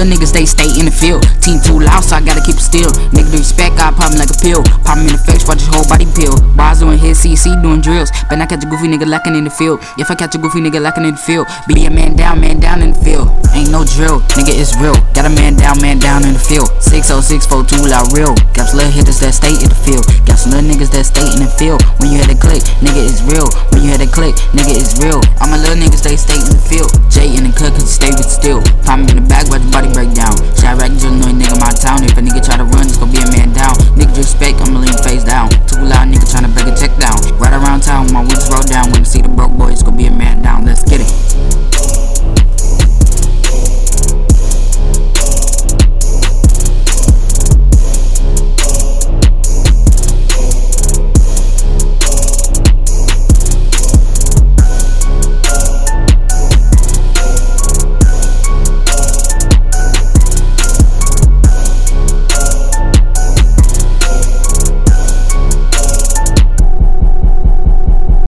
little niggas, they stay in the field. Team too loud, so I gotta keep it still. Nigga the respect, I pop him like a pill. Pop him in the face, watch his whole body peel. Bars doing his CC doing drills. But I catch a goofy nigga lacking in the field. If I catch a goofy nigga lacking in the field, be a man down in the field. Ain't no drill, nigga, it's real. Got a man down in the field. 60642 loud real. Got some little hitters that stay in the field. Got some little niggas that stay in the field. When you hear the click, nigga, it's real. When you hear the click, nigga, it's real. All my little niggas, they stay in the field. Jay in the cut, cause he stay with still. Pop him in the back, watch your body break down. Shot rack, just annoying nigga, my town.